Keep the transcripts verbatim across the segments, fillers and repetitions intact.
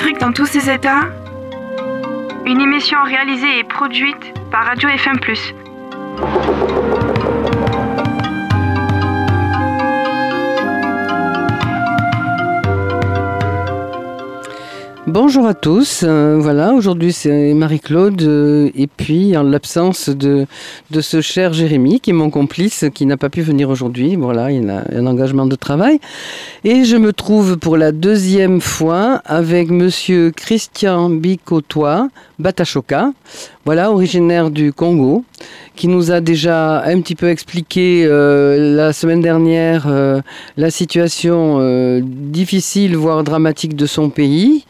L'Afrique dans tous ses états. Une émission réalisée et produite par Radio F M plus. Bonjour à tous, euh, voilà, aujourd'hui c'est Marie-Claude euh, et puis en l'absence de, de ce cher Jérémy qui est mon complice qui n'a pas pu venir aujourd'hui, voilà, il a un engagement de travail et je me trouve pour la deuxième fois avec monsieur Christian Bikotoa Batachoka, voilà, originaire du Congo, qui nous a déjà un petit peu expliqué euh, la semaine dernière euh, la situation euh, difficile, voire dramatique de son pays,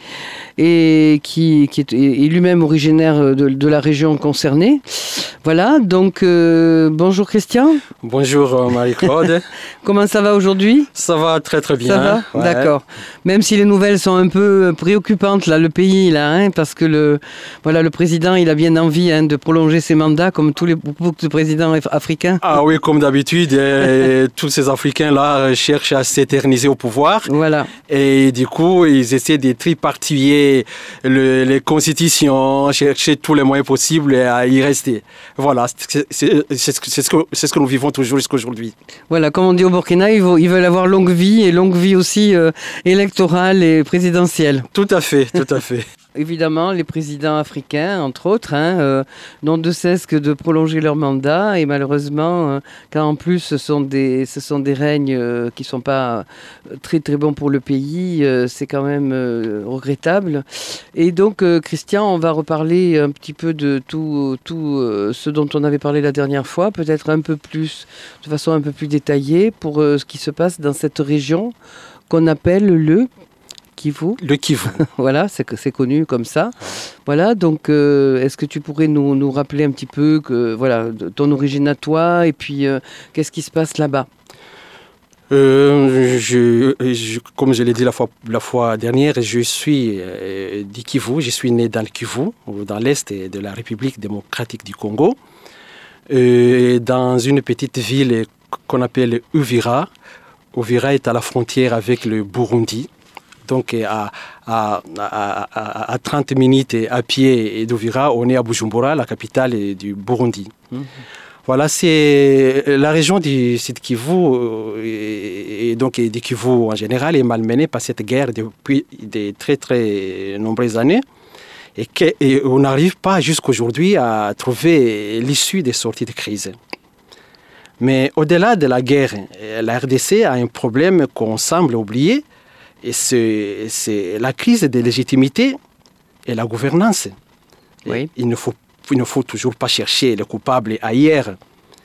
et qui, qui est, est lui-même originaire de, de la région concernée. Voilà, donc euh, bonjour Christian. Bonjour Marie-Claude. Comment ça va aujourd'hui ? Ça va très très bien. Ça va ? Ouais. D'accord. Même si les nouvelles sont un peu préoccupantes, là, le pays, là, hein, parce que le, voilà, le président, il a bien envie hein, de prolonger ses mandats, comme tous les beaucoup de présidents africains. Ah oui, comme d'habitude, et tous ces Africains-là cherchent à s'éterniser au pouvoir. Voilà. Et du coup, ils essaient de tripartiller le, les constitutions, chercher tous les moyens possibles à y rester. Voilà, c'est, c'est, c'est, c'est, ce, que, c'est ce que nous vivons toujours jusqu'à aujourd'hui. Voilà, comme on dit au Burkina, ils veulent, ils veulent avoir longue vie, et longue vie aussi euh, électorale et présidentielle. Tout à fait, tout à fait. Évidemment, les présidents africains, entre autres, hein, euh, n'ont de cesse que de prolonger leur mandat et malheureusement, euh, quand en plus ce sont des, ce sont des règnes euh, qui ne sont pas très très bons pour le pays, euh, c'est quand même euh, regrettable. Et donc, euh, Christian, on va reparler un petit peu de tout, tout euh, ce dont on avait parlé la dernière fois, peut-être un peu plus, de façon un peu plus détaillée, pour euh, ce qui se passe dans cette région qu'on appelle le Kivu. Le Kivu. Voilà, c'est, c'est connu comme ça. Voilà, donc euh, est-ce que tu pourrais nous, nous rappeler un petit peu que, voilà, ton origine à toi et puis euh, qu'est-ce qui se passe là-bas ? Euh, je, je, comme je l'ai dit la fois, la fois dernière, je suis euh, du Kivu. Je suis né dans le Kivu, dans l'est de la République démocratique du Congo, euh, dans une petite ville qu'on appelle Uvira. Uvira est à la frontière avec le Burundi. Donc à, à, à, à trente minutes à pied d'Uvira, on est à Bujumbura, la capitale du Burundi. Mmh. Voilà, c'est la région du Sud Kivu et, et donc du Kivu en général est malmenée par cette guerre depuis de très très nombreuses années et, que, et on n'arrive pas jusqu'aujourd'hui à trouver l'issue des sorties de crise. Mais au-delà de la guerre, la R D C a un problème qu'on semble oublier. Et c'est, c'est la crise de légitimité et la gouvernance. Oui. Il ne faut, il ne faut toujours pas chercher les coupables ailleurs.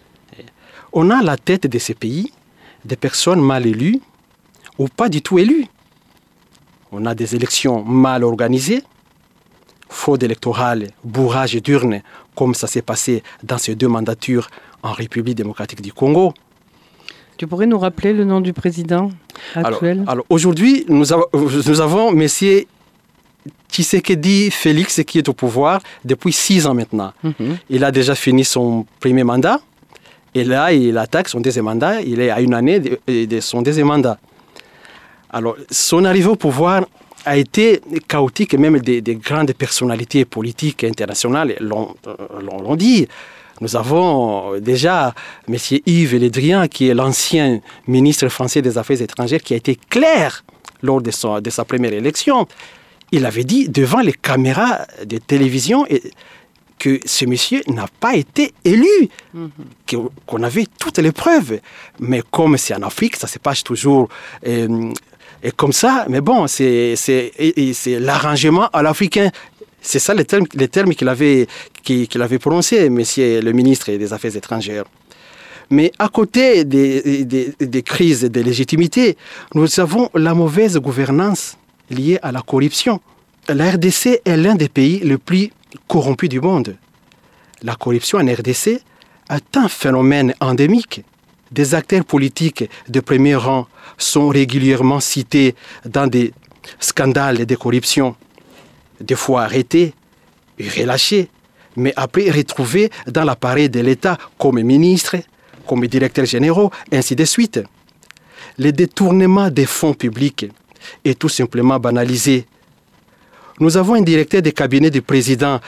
On a à la tête de ces pays des personnes mal élues ou pas du tout élues. On a des élections mal organisées, fraude électorale, bourrage d'urnes, comme ça s'est passé dans ces deux mandatures en République démocratique du Congo. Tu pourrais nous rappeler le nom du président actuel ? Alors, alors aujourd'hui, nous, av- nous avons M. Tshisekedi Félix qui est au pouvoir depuis six ans maintenant. Mm-hmm. Il a déjà fini son premier mandat et là, il attaque son deuxième mandat. Il est à une année de, de son deuxième mandat. Alors, son arrivée au pouvoir a été chaotique et même des, des grandes personnalités politiques internationales l'ont, l'ont, l'ont dit. Nous avons déjà M. Yves Le Drian, qui est l'ancien ministre français des Affaires étrangères, qui a été clair lors de, son, de sa première élection. Il avait dit devant les caméras de télévision que ce monsieur n'a pas été élu, mm-hmm. qu'on avait toutes les preuves. Mais comme c'est en Afrique, ça se passe toujours euh, et comme ça. Mais bon, c'est, c'est, c'est l'arrangement à l'africain. C'est ça le terme, le terme qu'il avait, qu'il avait prononcé, monsieur le ministre des Affaires étrangères. Mais à côté des, des, des crises de légitimité, nous avons la mauvaise gouvernance liée à la corruption. La R D C est l'un des pays les plus corrompus du monde. La corruption en R D C est un phénomène endémique. Des acteurs politiques de premier rang sont régulièrement cités dans des scandales de corruption. Des fois arrêtés et relâchés, mais après retrouvés dans l'appareil de l'État comme ministres, comme directeurs généraux, ainsi de suite. Le détournement des fonds publics est tout simplement banalisé. Nous avons un directeur de cabinet du président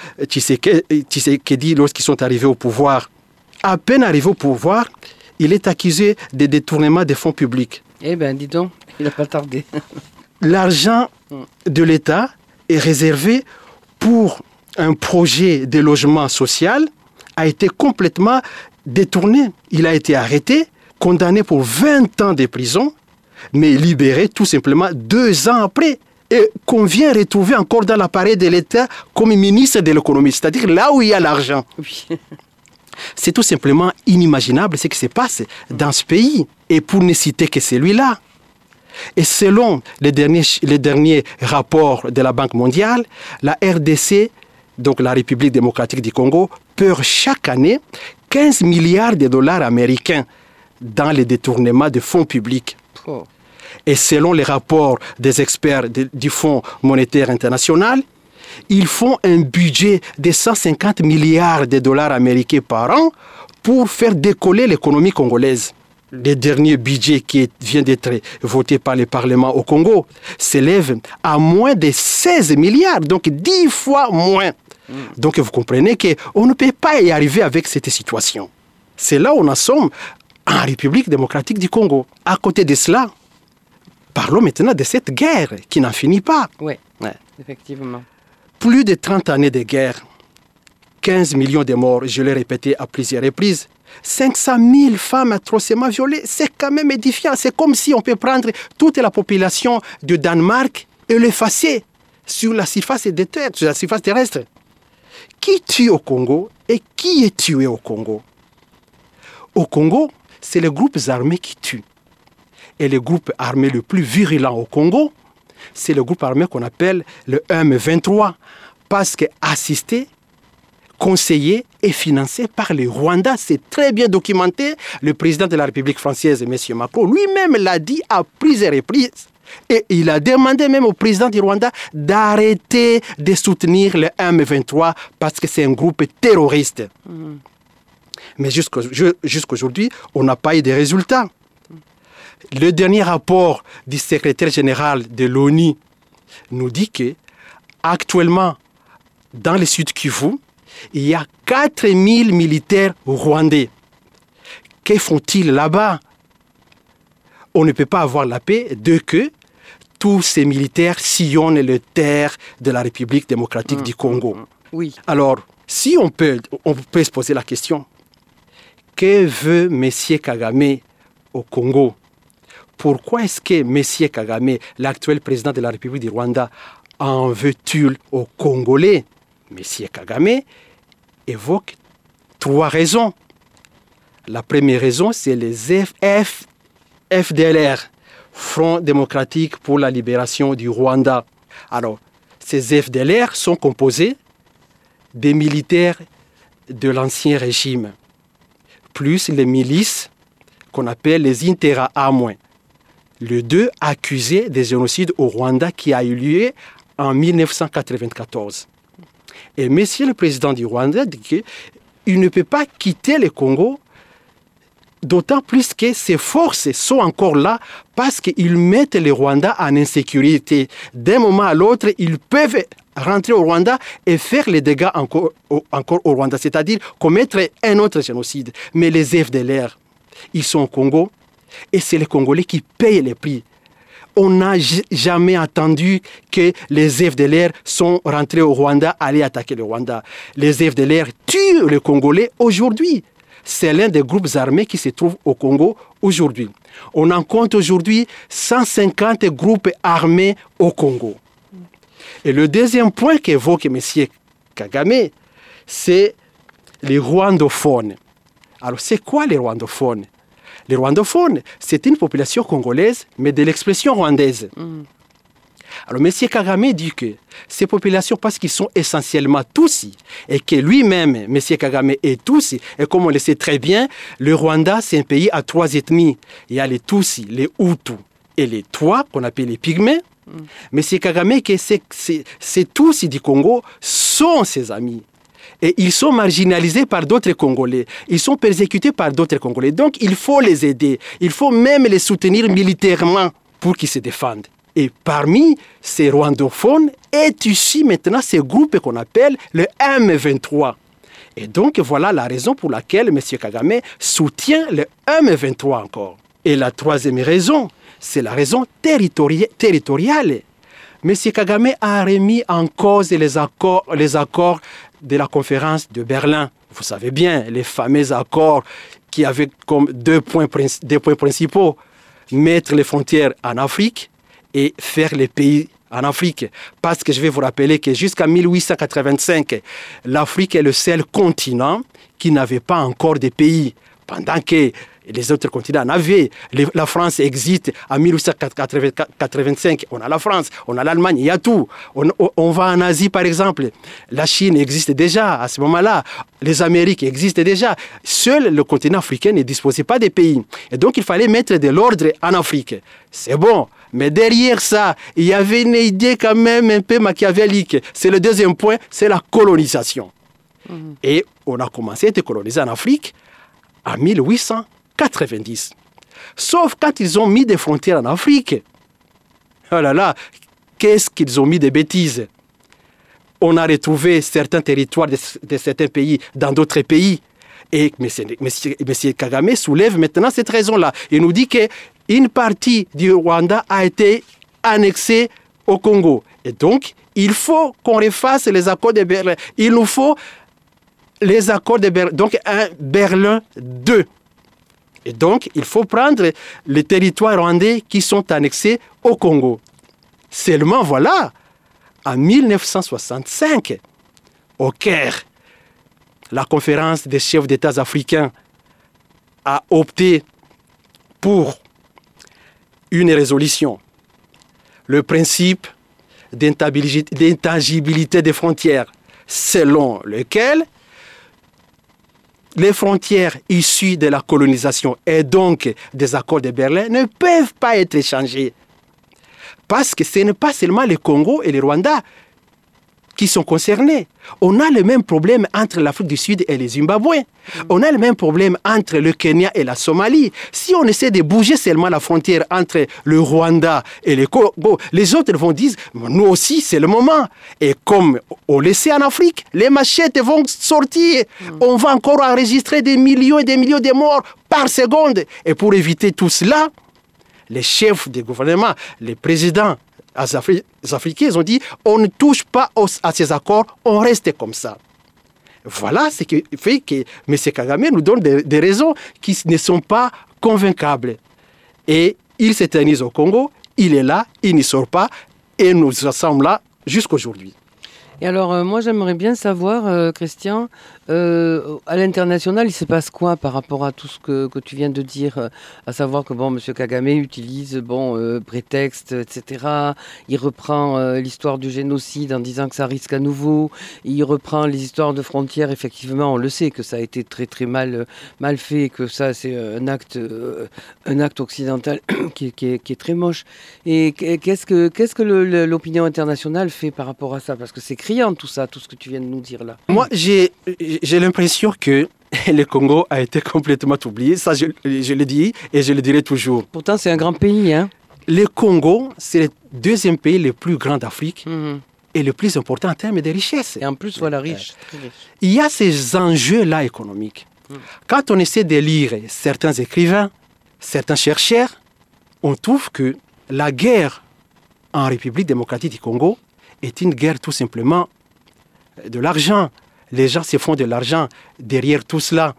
Tshisekedi lorsqu'ils sont arrivés au pouvoir. À peine arrivé au pouvoir, il est accusé de détournement des fonds publics. Eh bien, dis donc, il n'a pas tardé. L'argent de l'État est réservé pour un projet de logement social, a été complètement détourné. Il a été arrêté, condamné pour vingt ans de prison, mais libéré tout simplement deux ans après. Et qu'on vient retrouver encore dans l'appareil de l'État comme ministre de l'économie, c'est-à-dire là où il y a l'argent. Oui. C'est tout simplement inimaginable ce qui se passe dans ce pays. Et pour ne citer que celui-là. Et selon les derniers, les derniers rapports de la Banque mondiale, la R D C, donc la République démocratique du Congo, perd chaque année quinze milliards de dollars américains dans les détournements de fonds publics. Oh. Et selon les rapports des experts de, du Fonds monétaire international, ils font un budget de cent cinquante milliards de dollars américains par an pour faire décoller l'économie congolaise. Le dernier budget qui vient d'être voté par le Parlement au Congo s'élève à moins de seize milliards, donc dix fois moins. Mmh. Donc vous comprenez qu'on ne peut pas y arriver avec cette situation. C'est là où nous sommes en République démocratique du Congo. À côté de cela, parlons maintenant de cette guerre qui n'en finit pas. Oui, ouais, effectivement. Plus de trente années de guerre, quinze millions de morts, je l'ai répété à plusieurs reprises, cinq cent mille femmes atrocement violées, c'est quand même édifiant. C'est comme si on peut prendre toute la population du Danemark et l'effacer sur la surface de terre, sur la surface terrestre. Qui tue au Congo et qui est tué au Congo? Au Congo, c'est les groupes armés qui tuent. Et le groupe armé le plus virulent au Congo, c'est le groupe armé qu'on appelle le M vingt-trois, parce qu'assisté, conseillé et financé par le Rwanda. C'est très bien documenté. Le président de la République française, M. Macron, lui-même l'a dit à plusieurs reprises. Et il a demandé même au président du Rwanda d'arrêter de soutenir le M vingt-trois parce que c'est un groupe terroriste. Mmh. Mais jusqu'aujourd'hui, on n'a pas eu de résultats. Le dernier rapport du secrétaire général de l'ONU nous dit que actuellement, dans le Sud Kivu, il y a quatre mille militaires rwandais. Que font-ils là-bas? On ne peut pas avoir la paix de que tous ces militaires sillonnent les terres de la République démocratique mmh, du Congo. Mmh, oui. Alors, si on peut, on peut se poser la question, que veut M. Kagame au Congo? Pourquoi est-ce que M. Kagame, l'actuel président de la République du Rwanda, en veut-il aux Congolais? M. Kagame évoque trois raisons. La première raison, c'est les F D L R, Front démocratique pour la libération du Rwanda. Alors, ces F D L R sont composés des militaires de l'ancien régime, plus les milices qu'on appelle les Interahamwe. Les deux accusés des génocides au Rwanda qui a eu lieu en dix-neuf cent quatre-vingt-quatorze. Et monsieur le président du Rwanda dit qu'il ne peut pas quitter le Congo, d'autant plus que ses forces sont encore là parce qu'ils mettent le Rwanda en insécurité. D'un moment à l'autre, ils peuvent rentrer au Rwanda et faire les dégâts encore au, encore au Rwanda, c'est-à-dire commettre un autre génocide. Mais les F D L R, ils sont au Congo et c'est les Congolais qui payent les prix. On n'a jamais entendu que les F D L R sont rentrés au Rwanda, aller attaquer le Rwanda. Les F D L R tuent les Congolais aujourd'hui. C'est l'un des groupes armés qui se trouve au Congo aujourd'hui. On en compte aujourd'hui cent cinquante groupes armés au Congo. Et le deuxième point qu'évoque M. Kagame, c'est les rwandophones. Alors, c'est quoi les rwandophones? Les rwandophones, c'est une population congolaise, mais de l'expression rwandaise. Mm. Alors, M. Kagame dit que ces populations, parce qu'ils sont essentiellement Tutsis, et que lui-même, M. Kagame est Tutsi, et comme on le sait très bien, le Rwanda, c'est un pays à trois ethnies. Il y a les Tutsis, les Hutus et les Twa, qu'on appelle les Pygmées. Mm. M. Kagame, que ces, ces, ces Tutsis du Congo sont ses amis. Et ils sont marginalisés par d'autres Congolais. Ils sont persécutés par d'autres Congolais. Donc, il faut les aider. Il faut même les soutenir militairement pour qu'ils se défendent. Et parmi ces rwandophones est ici maintenant ce groupe qu'on appelle le M vingt-trois. Et donc voilà la raison pour laquelle M. Kagame soutient le M vingt-trois encore. Et la troisième raison, c'est la raison territori- territoriale. M. Kagame a remis en cause les accords, les accords de la conférence de Berlin. Vous savez bien, les fameux accords qui avaient comme deux points, deux points principaux. Mettre les frontières en Afrique et faire les pays en Afrique. Parce que je vais vous rappeler que jusqu'en mille huit cent quatre-vingt-cinq, l'Afrique est le seul continent qui n'avait pas encore de pays. Pendant que les autres continents en avaient. La France existe en mille huit cent quatre-vingt-cinq. On a la France, on a l'Allemagne, il y a tout. On, on va en Asie, par exemple. La Chine existe déjà à ce moment-là. Les Amériques existent déjà. Seul le continent africain ne disposait pas de pays. Et donc, il fallait mettre de l'ordre en Afrique. C'est bon. Mais derrière ça, il y avait une idée quand même un peu machiavélique. C'est le deuxième point, c'est la colonisation. Mmh. Et on a commencé à être colonisé en Afrique en mille huit cent quatre-vingt-dix. Sauf quand ils ont mis des frontières en Afrique. Oh là là, qu'est-ce qu'ils ont mis de bêtises. On a retrouvé certains territoires de, de certains pays dans d'autres pays. Et M. Kagame soulève maintenant cette raison-là. Il nous dit qu'une partie du Rwanda a été annexée au Congo. Et donc, il faut qu'on refasse les accords de Berlin. Il nous faut les accords de Berlin. Donc, un Berlin deux. Et donc, il faut prendre les territoires rwandais qui sont annexés au Congo. Seulement, voilà, en mille neuf cent soixante-cinq, au Caire, la conférence des chefs d'État africains a opté pour une résolution. Le principe d'intangibilité des frontières, selon lequel les frontières issues de la colonisation et donc des accords de Berlin ne peuvent pas être échangées. Parce que ce n'est pas seulement le Congo et le Rwanda qui sont concernés. On a le même problème entre l'Afrique du Sud et le Zimbabwe. On a le même problème entre le Kenya et la Somalie. Si on essaie de bouger seulement la frontière entre le Rwanda et le Congo, les autres vont dire, nous aussi, c'est le moment. Et comme on le sait en Afrique, les machettes vont sortir. Mm. On va encore enregistrer des millions et des millions de morts par seconde. Et pour éviter tout cela, les chefs des gouvernements, les présidents africains, ils ont dit, on ne touche pas à ces accords, on reste comme ça. Voilà ce qui fait que M. Kagame nous donne des, des raisons qui ne sont pas convaincables. Et il s'éternise au Congo, il est là, il n'y sort pas, et nous sommes là jusqu'aujourd'hui. Et alors, euh, moi, j'aimerais bien savoir, euh, Christian, euh, à l'international, il se passe quoi par rapport à tout ce que, que tu viens de dire, euh, à savoir que, bon, M. Kagame utilise, bon, euh, prétexte, et cetera. Il reprend euh, l'histoire du génocide en disant que ça risque à nouveau. Il reprend les histoires de frontières. Effectivement, on le sait que ça a été très, très mal, mal fait, que ça, c'est un acte, euh, un acte occidental qui, qui, est, qui est très moche. Et qu'est-ce que, qu'est-ce que le, l'opinion internationale fait par rapport à ça? Parce que c'est tout ça, tout ce que tu viens de nous dire là. Moi, j'ai, j'ai l'impression que le Congo a été complètement oublié. Ça, je, je le dis et je le dirai toujours. Pourtant, c'est un grand pays, hein? Le Congo, c'est le deuxième pays le plus grand d'Afrique mm-hmm. et le plus important en termes de richesse. Et en plus, voilà, riche. Euh, riche. Il y a ces enjeux-là économiques. Mm. Quand on essaie de lire certains écrivains, certains chercheurs, on trouve que la guerre en République démocratique du Congo est une guerre tout simplement de l'argent. Les gens se font de l'argent derrière tout cela.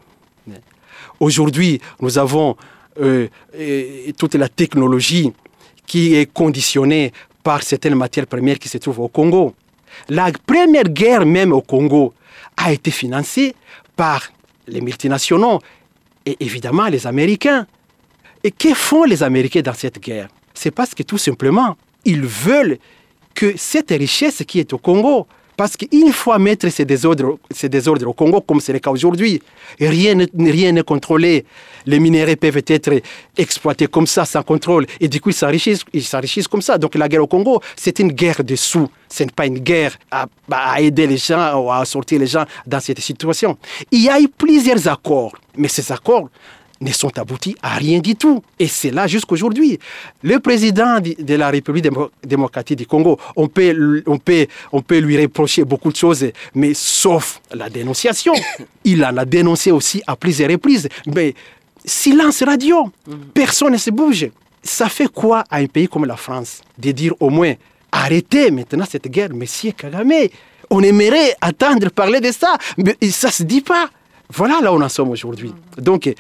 Aujourd'hui, nous avons euh, toute la technologie qui est conditionnée par certaines matières premières qui se trouvent au Congo. La première guerre même au Congo a été financée par les multinationaux et évidemment les Américains. Et que font les Américains dans cette guerre? C'est parce que tout simplement, ils veulent que cette richesse qui est au Congo, parce qu'une fois mettre ces désordres, ces désordres au Congo, comme c'est le cas aujourd'hui, rien rien n'est contrôlé. Les minéraux peuvent être exploités comme ça, sans contrôle, et du coup, ils s'enrichissent, ils s'enrichissent comme ça. Donc la guerre au Congo, c'est une guerre de sous. Ce n'est pas une guerre à, à aider les gens ou à sortir les gens dans cette situation. Il y a eu plusieurs accords, mais ces accords ne sont aboutis à rien du tout. Et c'est là jusqu'aujourd'hui. Le président de la République démocratique du Congo, on peut, on peut, on peut lui reprocher beaucoup de choses, mais sauf la dénonciation. Il en a dénoncé aussi à plusieurs reprises. Mais silence radio, personne ne se bouge. Ça fait quoi à un pays comme la France de dire au moins arrêtez maintenant cette guerre, Monsieur Kagame? On aimerait attendre parler de ça, mais ça ne se dit pas. Voilà là où nous en sommes aujourd'hui. Donc,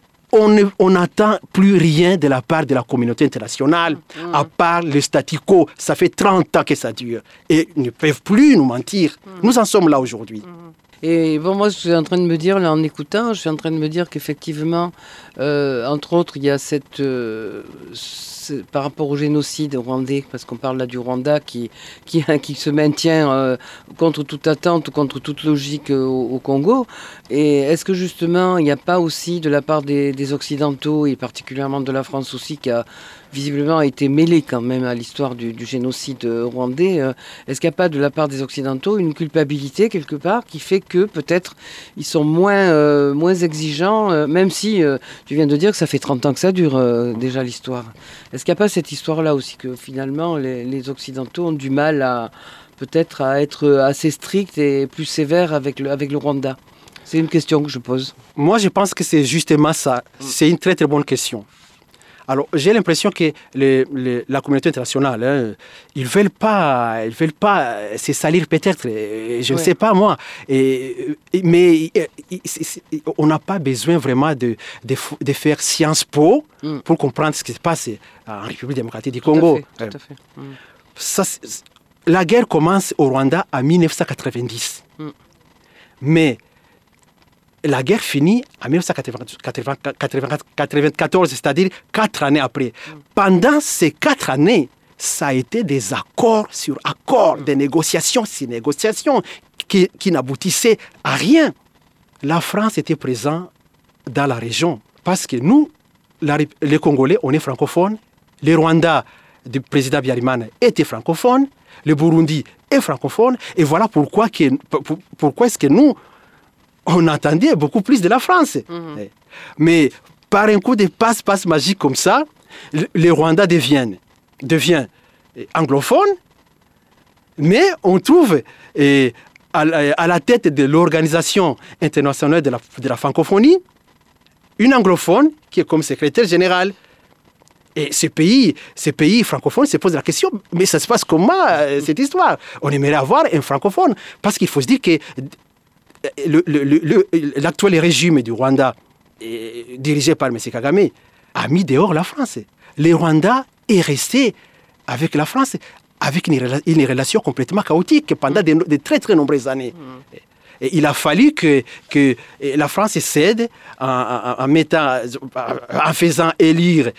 on n'attend plus rien de la part de la communauté internationale, mmh. à part le statu quo. Ça fait trente ans que ça dure. Et ils ne peuvent plus nous mentir. Mmh. Nous en sommes là aujourd'hui. Mmh. Et bon, moi, je suis en train de me dire, là, en écoutant, je suis en train de me dire qu'effectivement, euh, entre autres, il y a cette... Euh, ce, par rapport au génocide rwandais, parce qu'on parle là du Rwanda qui, qui, qui se maintient euh, contre toute attente, contre toute logique euh, au, au Congo. Et est-ce que justement, il n'y a pas aussi de la part des, des Occidentaux, et particulièrement de la France aussi, qui a visiblement été mêlée quand même à l'histoire du, du génocide rwandais, euh, est-ce qu'il n'y a pas de la part des Occidentaux une culpabilité quelque part qui fait que peut-être ils sont moins, euh, moins exigeants, euh, même si euh, tu viens de dire que ça fait trente ans que ça dure euh, déjà l'histoire. Est-ce qu'il n'y a pas cette histoire-là aussi que finalement les, les Occidentaux ont du mal à peut-être à être assez stricts et plus sévères avec le, avec le Rwanda? C'est une question que je pose. Moi, je pense que c'est justement ça. C'est une très très bonne question. Alors, j'ai l'impression que les, les, la communauté internationale, hein, ils ne veulent pas, ils veulent pas se salir peut-être, je ne ouais. sais pas moi. Et, mais c'est, c'est, on n'a pas besoin vraiment de, de, de faire Sciences Po mm. pour comprendre ce qui se passe en République démocratique du Congo. Tout à fait, tout à fait. Mm. Ça, la guerre commence au Rwanda en dix-neuf cent quatre-vingt-dix. Mm. Mais la guerre finit en dix-neuf cent quatre-vingt-quatorze, c'est-à-dire quatre années après. Mm. Pendant ces quatre années, ça a été des accords sur accords, mm. des négociations sur négociations qui, qui n'aboutissaient à rien. La France était présente dans la région parce que nous, la, les Congolais, on est francophones. Le Rwanda du président Habyarimana était francophone. Le Burundi est francophone. Et voilà pourquoi, que, pour, pourquoi est-ce que nous, on entendait beaucoup plus de la France. Mmh. Mais par un coup de passe-passe magique comme ça, le, le Rwanda devient, devient anglophone, mais on trouve eh, à, à la tête de l'Organisation internationale de la, de la francophonie une anglophone qui est comme secrétaire général. Et ce pays, ce pays francophone se pose la question, mais ça se passe comment cette histoire? On aimerait avoir un francophone, parce qu'il faut se dire que Le, le, le, l'actuel régime du Rwanda, dirigé par M. Kagame, a mis dehors la France. Le Rwanda est resté avec la France, avec une, une relation complètement chaotique pendant de, de très très nombreuses années. Mmh. Et il a fallu que, que la France cède en, en, en, mettant, en faisant élire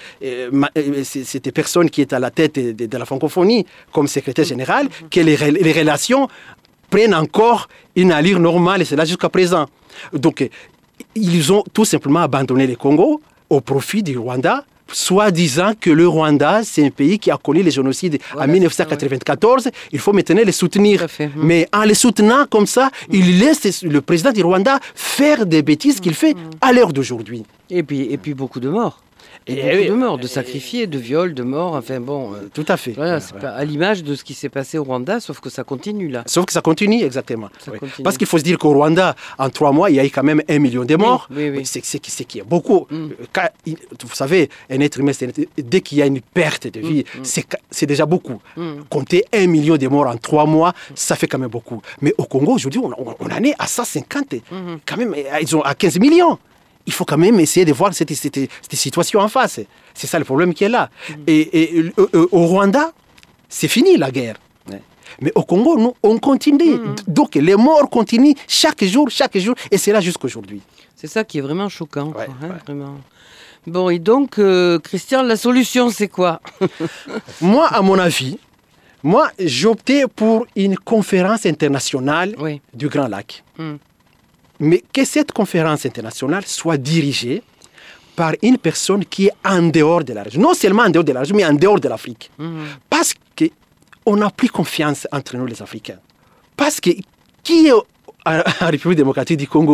cette personne qui est à la tête de, de la francophonie comme secrétaire général, mmh. que les, les relations prennent encore une allure normale, et c'est là jusqu'à présent. Donc, ils ont tout simplement abandonné le Congo au profit du Rwanda, soit disant que le Rwanda, c'est un pays qui a connu les génocides voilà, en dix-neuf cent quatre-vingt-quatorze, ouais. Il faut maintenant les soutenir. Mais en les soutenant comme ça, mmh. il laisse le président du Rwanda faire des bêtises mmh. qu'il fait à l'heure d'aujourd'hui. Et puis, et puis beaucoup de morts. Et beaucoup oui, de morts, de sacrifiés, de viols, de morts, enfin bon... Euh, tout à fait. Voilà, c'est ouais. pas à l'image de ce qui s'est passé au Rwanda, sauf que ça continue là. Sauf que ça continue, exactement. Ça oui. continue. Parce qu'il faut se dire qu'au Rwanda, en trois mois, il y a eu quand même un million de morts. Oui, oui, oui. C'est, c'est, c'est qui est beaucoup. Mm. Quand, vous savez, un être humain, dès qu'il y a une perte de vie, mm. c'est, c'est déjà beaucoup. Mm. Compter un million de morts en trois mois, mm. ça fait quand même beaucoup. Mais au Congo, aujourd'hui, on, on, on en est à cent cinquante. Mm. Quand même, ils ont à quinze millions. Il faut quand même essayer de voir cette, cette, cette situation en face. C'est ça le problème qui est là. Mmh. Et, et euh, au Rwanda, c'est fini la guerre. Ouais. Mais au Congo, nous, on continue. Mmh. Donc les morts continuent chaque jour, chaque jour, et c'est là jusqu'aujourd'hui. C'est ça qui est vraiment choquant. Ouais, hein, ouais. Vraiment. Bon, et donc, euh, Christian, la solution, c'est quoi? Moi, à mon avis, moi, j'ai opté pour une conférence internationale oui. du Grand Lac. Mmh. Mais que cette conférence internationale soit dirigée par une personne qui est en dehors de la région. Non seulement en dehors de la région, mais en dehors de l'Afrique. Mmh. Parce qu'on n'a plus confiance entre nous les Africains. Parce que qui est en République démocratique du Congo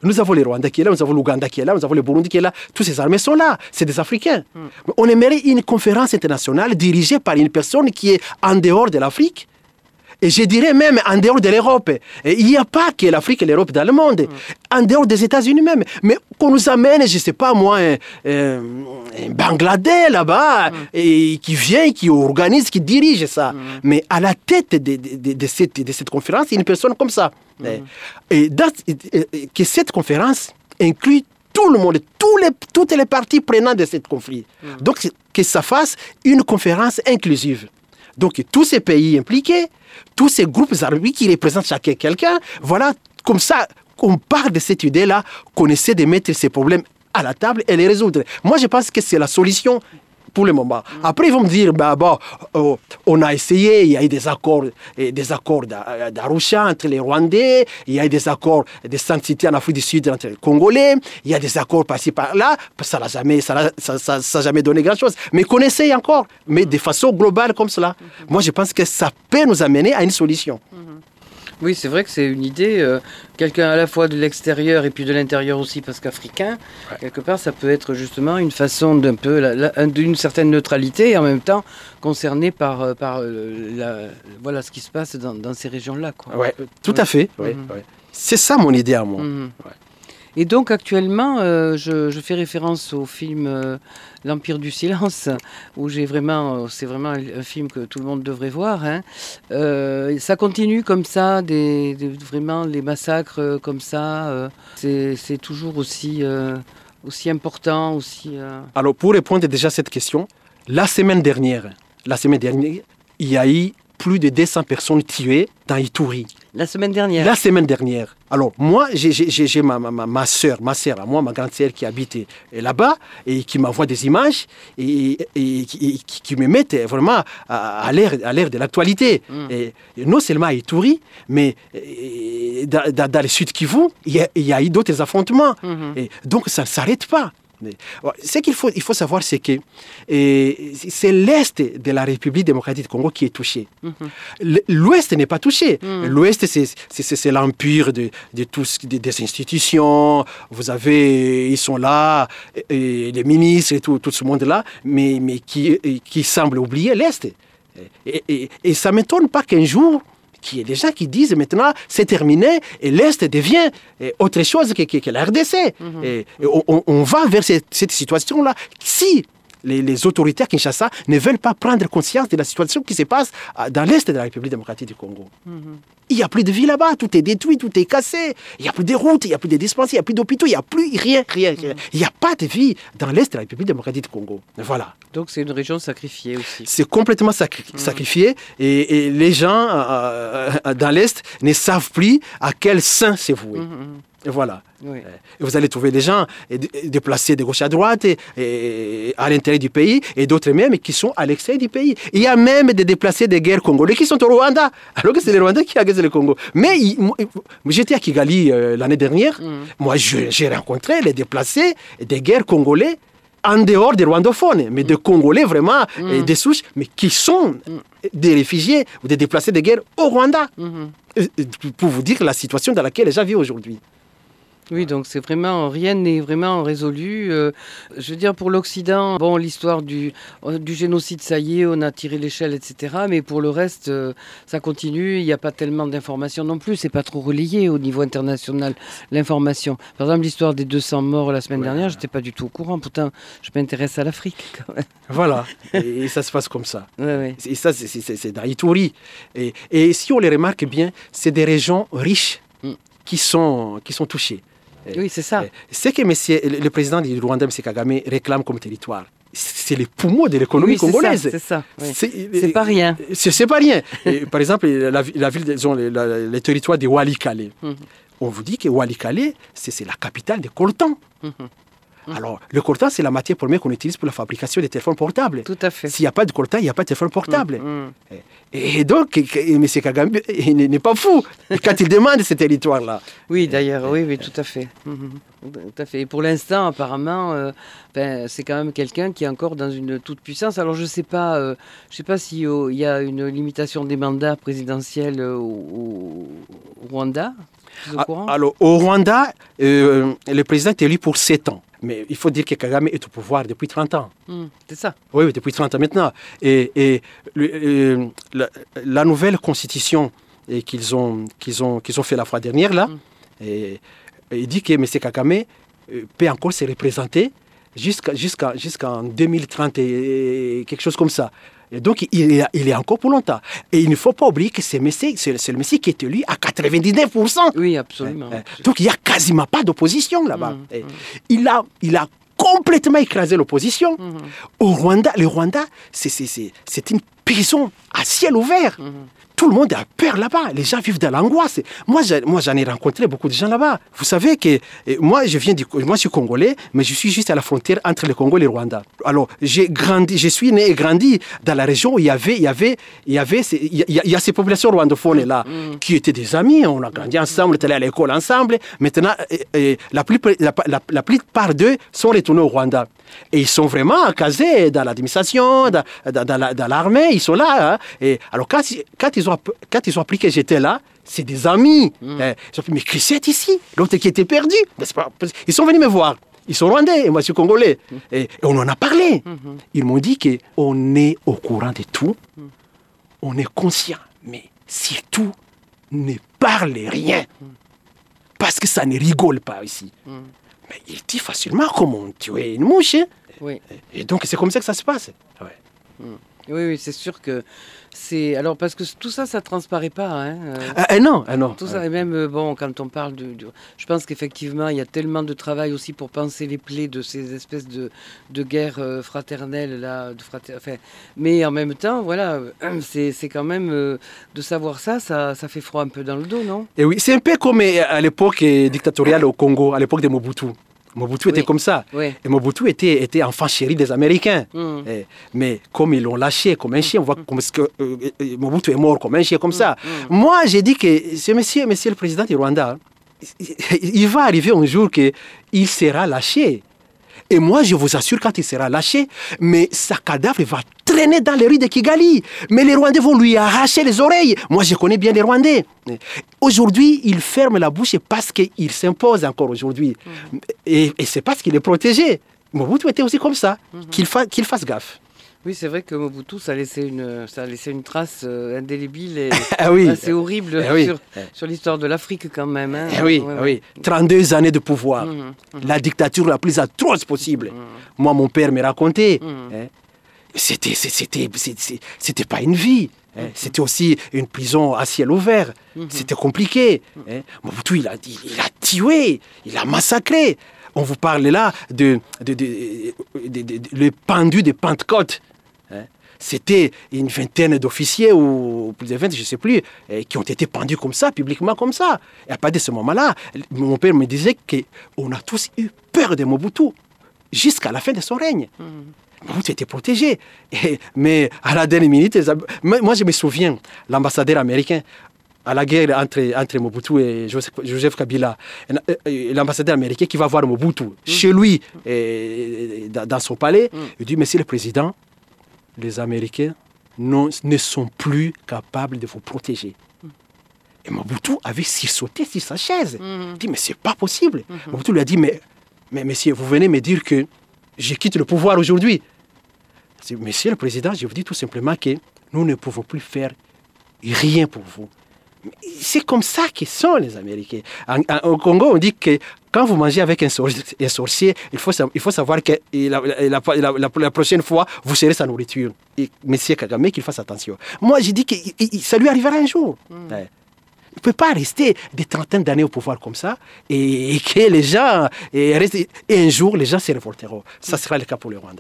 Nous avons les Rwandais qui est là, nous avons l'Ouganda qui est là, nous avons le Burundi qui est là. Toutes ces armées sont là. C'est des Africains. Mm. On aimerait une conférence internationale dirigée par une personne qui est en dehors de l'Afrique. Et je dirais même en dehors de l'Europe. Et il n'y a pas que l'Afrique et l'Europe dans le monde. Mm. En dehors des États-Unis même. Mais qu'on nous amène, je ne sais pas moi, un, un, un Bangladais là-bas, mm. et qui vient, qui organise, qui dirige ça. Mm. Mais à la tête de, de, de, de, cette, de cette conférence, il y a une personne comme ça. Mm. Et, dans, et que cette conférence inclut tout le monde, tous les, toutes les parties prenantes de ce conflit. Mm. Donc, que ça fasse une conférence inclusive. Donc, tous ces pays impliqués, tous ces groupes armés qui représentent chacun quelqu'un, voilà, comme ça, on part de cette idée-là, qu'on essaie de mettre ces problèmes à la table et les résoudre. Moi, je pense que c'est la solution pour le moment. Après, ils vont me dire, bah, bon, oh, on a essayé, il y a eu des accords, des accords d'Arusha entre les Rwandais, il y a eu des accords de Saint-Cité en Afrique du Sud entre les Congolais, il y a des accords par-ci par-là, ça n'a jamais, ça, ça, ça, ça jamais donné grand-chose. Mais qu'on essaye encore, mais de façon globale comme cela. Mm-hmm. Moi, je pense que ça peut nous amener à une solution. Mm-hmm. Oui, c'est vrai que c'est une idée, euh, quelqu'un à la fois de l'extérieur et puis de l'intérieur aussi, parce qu'africain, ouais. quelque part, ça peut être justement une façon d'un peu, la, la, d'une certaine neutralité et en même temps concerné par, par la, voilà, ce qui se passe dans, dans ces régions-là. Oui, tout à fait. Ouais. Mm-hmm. Ouais. C'est ça mon idée à moi. Mm-hmm. Ouais. Et donc actuellement, euh, je, je fais référence au film euh, L'Empire du Silence, où j'ai vraiment, c'est vraiment un film que tout le monde devrait voir. Hein. Euh, ça continue comme ça, des, des, vraiment les massacres comme ça. Euh, c'est, c'est toujours aussi, euh, aussi important, aussi. Euh... Alors pour répondre déjà à cette question, la semaine dernière, la semaine dernière, il y a eu plus de deux cents personnes tuées dans Ituri. La semaine dernière. La semaine dernière. Alors, moi, j'ai, j'ai, j'ai ma, ma, ma soeur, ma soeur, à moi, ma grande soeur qui habite là-bas et qui m'envoie des images et, et, et qui, qui me mettent vraiment à, à, l'air, à l'air de l'actualité. Mm. Et, et non seulement à Ituri, mais et, dans, dans, dans le sud Kivu, il y a, il y a eu d'autres affrontements. Mm-hmm. Et donc, ça ne s'arrête pas. Ce qu'il faut, il faut savoir, c'est que et, c'est l'Est de la République démocratique du Congo qui est touché. Mm-hmm. L'Ouest n'est pas touché. Mm. L'Ouest, c'est, c'est, c'est, c'est l'empire de, de tous, de, des institutions. Vous avez, ils sont là, et les ministres et tout, tout ce monde-là, mais, mais qui, qui semble oublier l'Est. Et, et, et ça ne m'étonne pas qu'un jour, qu'il y ait des gens qui disent maintenant c'est terminé et l'Est devient autre chose que, que, que la R D C. Mm-hmm. Et, et on, on va vers cette, cette situation-là. Si les, les autorités à Kinshasa ne veulent pas prendre conscience de la situation qui se passe dans l'Est de la République démocratique du Congo. Mm-hmm. Il n'y a plus de vie là-bas, tout est détruit, tout est cassé. Il n'y a plus de routes, il n'y a plus de dispensaires, il n'y a plus d'hôpitaux, il n'y a plus rien, rien, rien. Il n'y a pas de vie dans l'Est de la République démocratique du Congo. Voilà. Donc c'est une région sacrifiée aussi. C'est complètement sacri- mmh. sacrifié et, et les gens euh, dans l'Est ne savent plus à quel saint se vouer. Mmh. Et voilà. Oui. Et vous allez trouver des gens déplacés de gauche à droite et, et à l'intérieur du pays et d'autres même qui sont à l'extérieur du pays. Il y a même des déplacés de guerre congolais qui sont au Rwanda, alors que c'est les Rwandais qui agressent le Congo. Mais il, moi, j'étais à Kigali euh, l'année dernière. Mmh. Moi, je, j'ai rencontré les déplacés de guerre congolais en dehors des rwandophones, mais des Congolais vraiment, mmh. des souches, mais qui sont mmh. des réfugiés ou des déplacés de guerre au Rwanda. Mmh. Pour vous dire la situation dans laquelle les gens vivent aujourd'hui. Oui, donc c'est vraiment, rien n'est vraiment résolu. Euh, je veux dire, pour l'Occident, bon, l'histoire du, du génocide, ça y est, on a tiré l'échelle, et cetera. Mais pour le reste, euh, ça continue. Il n'y a pas tellement d'informations non plus. C'est pas trop relayé au niveau international, l'information. Par exemple, l'histoire des deux cents morts la semaine ouais. dernière, je n'étais pas du tout au courant. Pourtant, je m'intéresse à l'Afrique, quand même. Voilà. Et, et ça se passe comme ça. Ouais, ouais. Et ça, c'est, c'est, c'est dans Ituri. Et, et si on les remarque bien, c'est des régions riches mm. qui, sont, qui sont touchées. Oui, c'est ça. Ce que monsieur, le président du Rwanda, M. Kagame, réclame comme territoire, c'est les poumons de l'économie oui, c'est congolaise. Ça, c'est ça. Oui. C'est, c'est pas rien. C'est, c'est pas rien. Et, par exemple, la, la ville, disons, le, le, le territoire de Walikale. Mm-hmm. On vous dit que Walikale, c'est, c'est la capitale de Coltan. Mm-hmm. Mmh. Alors, le coltan, c'est la matière première qu'on utilise pour la fabrication des téléphones portables. Tout à fait. S'il n'y a pas de coltan, il n'y a pas de téléphone portable. Mmh. Et, et donc, M. Kagame il n'est pas fou quand il demande ces territoires-là. Oui, d'ailleurs, oui, oui, tout à fait. Mmh. Tout à fait. Et pour l'instant, apparemment, euh, ben, c'est quand même quelqu'un qui est encore dans une toute puissance. Alors, je ne sais pas, euh, je sais pas s'il oh, y a une limitation des mandats présidentiels euh, au, au Rwanda. Ah, alors, au Rwanda, euh, le président est élu pour sept ans. Mais il faut dire que Kagame est au pouvoir depuis trente ans. Mmh, c'est ça. Oui, oui, depuis trente ans maintenant. Et, et le, euh, la, la nouvelle constitution et qu'ils ont, qu'ils ont, qu'ils ont fait la fois dernière, là, mmh. et, il dit que M. Kagame peut encore se représenter jusqu'à, jusqu'à, jusqu'en deux mille trente et quelque chose comme ça. Et donc, il est, il est encore pour longtemps. Et il ne faut pas oublier que c'est, Messie, c'est, c'est le Messie qui est élu à quatre-vingt-dix-neuf pour cent. Oui, absolument. Euh, euh, donc, il n'y a quasiment pas d'opposition là-bas. Mmh, et mmh. Il, a, il a complètement écrasé l'opposition. Mmh. Au Rwanda, le Rwanda, c'est, c'est, c'est, c'est une prison à ciel ouvert. Mmh. Tout le monde a peur là-bas. Les gens vivent dans l'angoisse. Moi, j'ai, moi, j'en ai rencontré beaucoup de gens là-bas. Vous savez que eh, moi, je viens du, moi, je suis congolais, mais je suis juste à la frontière entre le Congo et le Rwanda. Alors, j'ai grandi, je suis né et grandi dans la région où il y avait, il y avait, il y avait, ces, il, y a, il y a ces populations rwandophones là mmh. qui étaient des amis. On a grandi ensemble, on est allé à l'école ensemble. Maintenant, eh, eh, la, plus, la, la, la plupart d'eux sont retournés au Rwanda. Et ils sont vraiment casés dans l'administration, dans, dans, dans, la, dans l'armée, ils sont là. Hein. Et alors, quand, quand, ils ont, quand ils ont appris que j'étais là, c'est des amis. Mmh. Eh, ils ont dit, mais qui c'est ici? L'autre qui était perdu. Mais c'est pas, ils sont venus me voir. Ils sont rwandais, et moi je suis congolais. Mmh. Et, et on en a parlé. Mmh. Ils m'ont dit qu'on est au courant de tout, mmh. on est conscient, mais surtout, ne parlez rien. Mmh. Parce que ça ne rigole pas ici. Mmh. Mais il dit facilement comment tuer une mouche. Hein? Oui. Et donc, c'est comme ça que ça se passe. Ouais. Mmh. Oui, oui, c'est sûr que c'est... Alors, parce que tout ça, ça ne transparaît pas. Hein, euh... ah, ah, non, ah, non. Tout ça, et même, euh, bon, quand on parle de... de... Je pense qu'effectivement, il y a tellement de travail aussi pour penser les plaies de ces espèces de, de guerres euh, fraternelles, là, de frater... enfin, mais en même temps, voilà, c'est, c'est quand même... Euh, de savoir ça, ça, ça fait froid un peu dans le dos, non? Et oui, c'est un peu comme à l'époque dictatoriale au Congo, à l'époque de Mobutu. Mobutu était oui. comme ça. Oui. Et Mobutu était, était enfant chéri des Américains. Mm. Et, mais comme ils l'ont lâché comme un chien, on voit mm. comme ce que, euh, Mobutu est mort comme un chien, comme mm. ça. Mm. Moi, j'ai dit que ce monsieur, monsieur le président du Rwanda, il va arriver un jour qu'il sera lâché. Et moi, je vous assure, quand il sera lâché, mais sa cadavre va traîner dans les rues de Kigali. Mais les Rwandais vont lui arracher les oreilles. Moi, je connais bien les Rwandais. Aujourd'hui, il ferme la bouche parce qu'il s'impose encore aujourd'hui. Mmh. Et, et c'est parce qu'il est protégé. Mobutu était aussi comme ça. Mmh. Qu'il, fa- qu'il fasse gaffe. Oui, c'est vrai que Mobutu, ça a laissé une, ça a laissé une trace euh, indélébile et ah oui. assez horrible ah oui. sur, sur l'histoire de l'Afrique quand même. Hein. Ah oui, ouais, ah ouais. oui. trente-deux années de pouvoir. Mmh, mmh. La dictature la plus atroce possible. Mmh. Moi, mon père me racontait. Mmh. Hein, c'était, c'était, c'était, c'était pas une vie. Hein, mmh. C'était aussi une prison à ciel ouvert. Mmh. C'était compliqué. Mmh. Hein. Mobutu, il a, il, il a tué, il a massacré. On vous parle là de, de, de, de, de, de, de le pendu de Pentecôte. Hein. C'était une vingtaine d'officiers, ou plus de vingt, je ne sais plus, eh, qui ont été pendus comme ça, publiquement comme ça. Et à partir de ce moment-là, mon père me disait qu'on a tous eu peur de Mobutu jusqu'à la fin de son règne. Mmh. Mobutu était protégé. Et, mais à la dernière minute, moi je me souviens, l'ambassadeur américain, à la guerre entre, entre Mobutu et Joseph, Joseph Kabila, l'ambassadeur américain qui va voir Mobutu mmh. chez lui, et, dans, dans son palais, mmh. il dit, monsieur le président, les Américains non, ne sont plus capables de vous protéger. Mmh. Et Mobutu avait sursauté sur sa chaise. Mmh. Il dit, mais c'est pas possible. Mmh. Mobutu lui a dit, mais, mais monsieur, vous venez me dire que je quitte le pouvoir aujourd'hui. Monsieur le président, je vous dis tout simplement que nous ne pouvons plus faire rien pour vous. C'est comme ça qu'ils sont, les Américains. En, en, au Congo, on dit que quand vous mangez avec un, sor- un sorcier, il faut, il faut savoir que la, la, la, la, la prochaine fois, vous serez sa nourriture. Et M. Kagame, qu'il fasse attention. Moi, j'ai dit que ça lui arrivera un jour. Mm. Ouais. Il ne peut pas rester des trentaines d'années au pouvoir comme ça et, et que les gens... Et, restent, et un jour, les gens se révolteront. Ça sera le cas pour le Rwanda.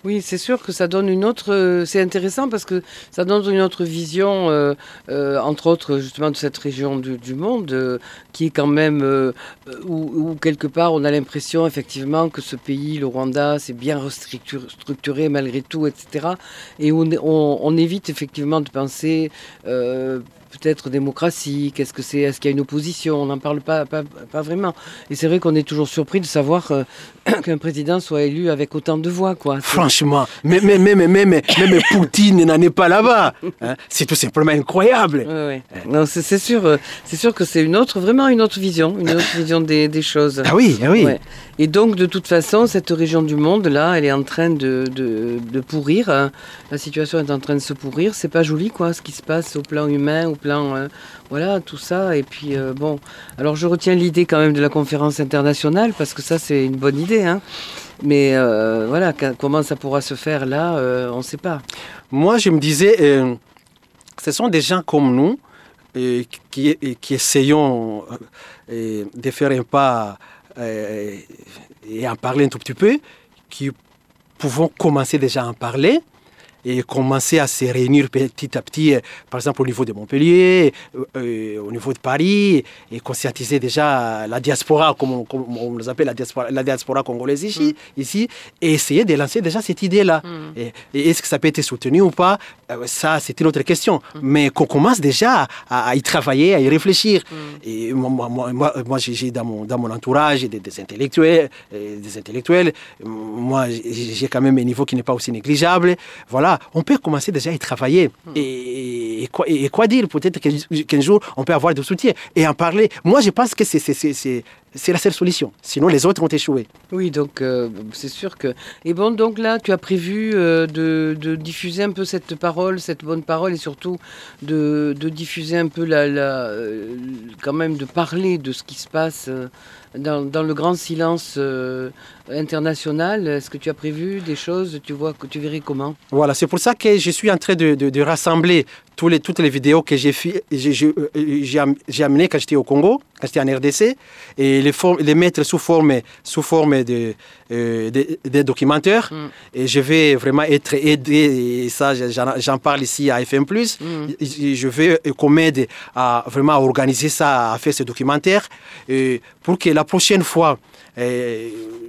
Oui, c'est sûr que ça donne une autre... Euh, c'est intéressant parce que ça donne une autre vision, euh, euh, entre autres, justement, de cette région du, du monde, euh, qui est quand même... Euh, où, où, quelque part, on a l'impression, effectivement, que ce pays, le Rwanda, c'est bien restructuré malgré tout, et cetera. Et on, on, on évite, effectivement, de penser... Euh, peut-être démocratie, qu'est-ce que c'est, est-ce qu'il y a une opposition, on n'en parle pas, pas, pas vraiment. Et c'est vrai qu'on est toujours surpris de savoir euh, qu'un président soit élu avec autant de voix, quoi. Franchement, même, même, même, même, même Poutine n'en est pas là-bas. Hein. C'est tout simplement incroyable. Ouais, ouais. Non, c'est, c'est sûr, euh, c'est sûr que c'est une autre, vraiment une autre vision, une autre vision des, des choses. Ah oui, ah oui. Ouais. Et donc, de toute façon, cette région du monde, là, elle est en train de, de, de pourrir. Hein. La situation est en train de se pourrir. C'est pas joli, quoi, ce qui se passe au plan humain, au plan... Euh, voilà, tout ça. Et puis, euh, bon... Alors, je retiens l'idée quand même de la conférence internationale, parce que ça, c'est une bonne idée, hein. Mais euh, voilà, comment ça pourra se faire, là, euh, on ne sait pas. Moi, je me disais, euh, ce sont des gens comme nous euh, qui, qui essayons euh, de faire un pas... Euh, et en parler un tout petit peu, qui pouvons commencer déjà à en parler et commencer à se réunir petit à petit, par exemple au niveau de Montpellier, euh, au niveau de Paris, et conscientiser déjà la diaspora, comme on, comme on les appelle la diaspora, la diaspora congolaise ici, mm. ici, et essayer de lancer déjà cette idée-là. Mm. Et, et est-ce que ça peut être soutenu ou pas? Ça, c'est une autre question. Mm. Mais qu'on commence déjà à, à y travailler, à y réfléchir. Mm. Et moi, moi, moi, moi j'ai dans mon, dans mon entourage des, des intellectuels, des intellectuels. Moi, j'ai quand même un niveau qui n'est pas aussi négligeable. Voilà. On peut commencer déjà à y travailler. Mmh. Et, et, quoi, et quoi dire? Peut-être qu'un jour, on peut avoir du soutien. Et en parler. Moi, je pense que c'est, c'est, c'est, c'est, c'est la seule solution. Sinon, les autres vont échouer. Oui, donc euh, c'est sûr que... Et bon, donc là, tu as prévu euh, de, de diffuser un peu cette parole, cette bonne parole, et surtout de, de diffuser un peu la, la, euh, quand même de parler de ce qui se passe euh, dans, dans le grand silence euh, international. Est-ce que tu as prévu des choses? Tu vois, que tu verrais comment? Voilà, c'est pour ça que je suis en train de, de, de rassembler tous les, toutes les vidéos que j'ai, fait, j'ai, j'ai, j'ai amenées quand j'étais au Congo, quand j'étais en R D C, et les, formes, les mettre sous forme, sous forme de, euh, de, de documentaires. Mm. Et je vais vraiment être aidé, et ça, j'en, j'en parle ici à F M plus. Mm. Je vais qu'on m'aide à vraiment organiser ça, à faire ce documentaire, et pour que la prochaine fois, euh,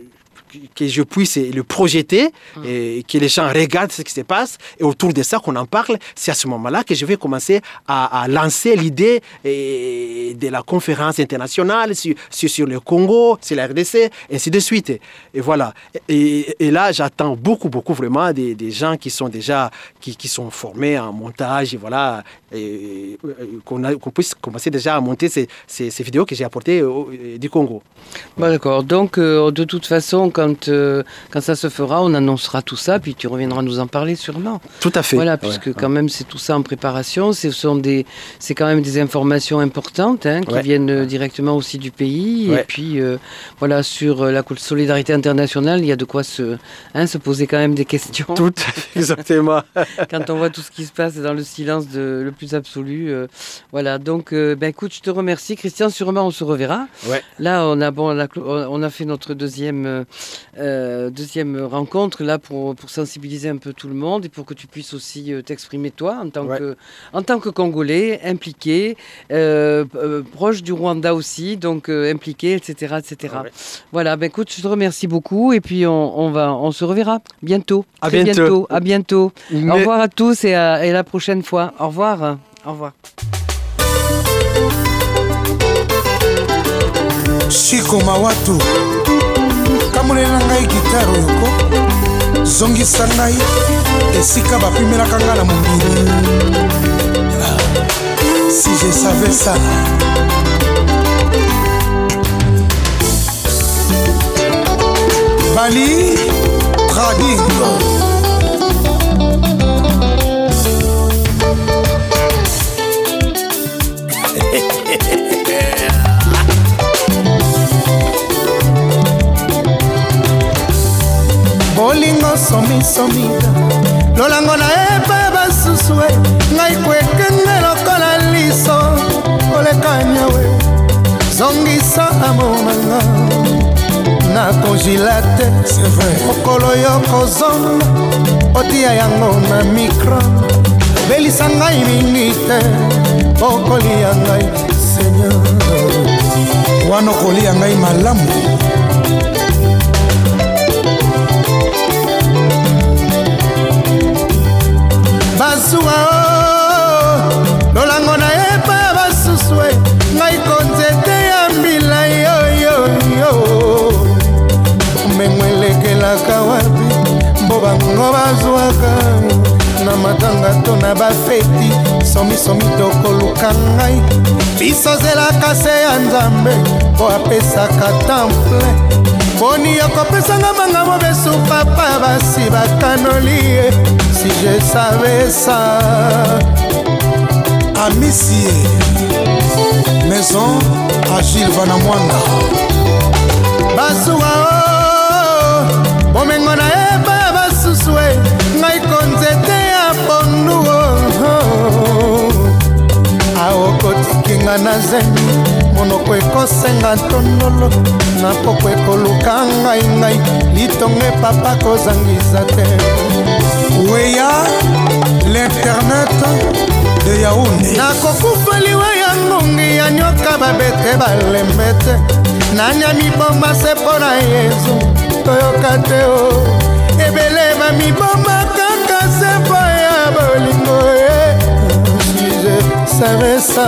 que je puisse le projeter, mmh. et que les gens regardent ce qui se passe, et autour de ça qu'on en parle. C'est à ce moment-là que je vais commencer à, à lancer l'idée et, de la conférence internationale sur, sur, sur le Congo, sur la R D C, et ainsi de suite. Et voilà. Et, et là, j'attends beaucoup, beaucoup vraiment des, des gens qui sont déjà qui, qui sont formés en montage, et voilà, et, qu'on, a, qu'on puisse commencer déjà à monter ces, ces, ces vidéos que j'ai apportées au, du Congo. Bon, d'accord. Donc, euh, de toute façon, quand Quand, euh, quand ça se fera, on annoncera tout ça, puis tu reviendras nous en parler sûrement. Tout à fait. Voilà, puisque ouais, quand ouais. même c'est tout ça en préparation. Ce sont des, c'est quand même des informations importantes, hein, qui ouais. viennent directement aussi du pays. Ouais. Et puis euh, voilà, sur la solidarité internationale, il y a de quoi se, hein, se poser quand même des questions. Tout exactement. Quand on voit tout ce qui se passe dans le silence de, le plus absolu. Euh, voilà, donc euh, ben, écoute, je te remercie. Christian, sûrement on se reverra. Ouais. Là, on a, bon, on a, on a fait notre deuxième... Euh, Euh, deuxième rencontre là pour, pour sensibiliser un peu tout le monde et pour que tu puisses aussi euh, t'exprimer toi en tant, ouais. que, en tant que Congolais, impliqué, euh, euh, proche du Rwanda aussi, donc euh, impliqué, et cetera et cetera. Ouais. Voilà, ben écoute, je te remercie beaucoup et puis on, on, va, on se reverra bientôt. À très bientôt. bientôt. À bientôt. Mais... Au revoir à tous et à, et à la prochaine fois. Au revoir. Au revoir. Shiko Mawatu kamulela ngai gitare oyoko zongisa ngai esika bapimelaka nga na mongili. Si je savais ça. Bali Trading. Bolingo somi somi lolango na epa basusue ngai kwekenge lokola liso olekanya we zongisa amonanga na congilate. C'est vrai. Mokolo yo kozonga otia yango na micro. Belisa ngai minute okolia ngai Seigneur. Wana okolia ngai malamu. Basuwa lolango na epa basuswe ngai konzete ya mbila yo yo yo. Mengwelekelaka wapi mbo bango bazwaka na matanga to na bafeti somi somi tokoluka ngai biso zelaka se ya Nzambe po apesaka temple boni yokopesanga manga mobesu papa basi bakanoli ye. Si je savais ça. Amisie Maison Agile Vanamwanda Basuwa oh bomengo na eba basuswe ngai konzete ya pondu oh aokotikinga na zemi monoko ekosenga ntondolo na poko ekoluka ngai ngai litonge papa kozangisa te. Weya l'internet de Yaoundé nakokufaliwa ya ngongi ya nyoka babete balembete nanya mibomba se mpona Yesu toyoka te o ebele bamibomba kaka se mpo ya bolingo ye. Si je savais ça.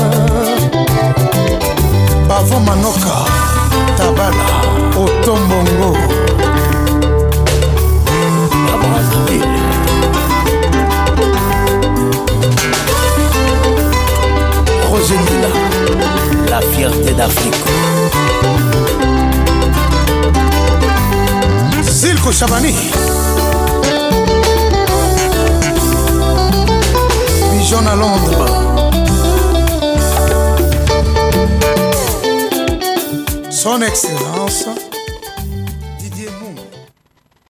Bavo Manoka Tabala Otombongo Roger Mila, la fierté d'Afrique. Silko Chabani Bijon à Londres. Son Excellence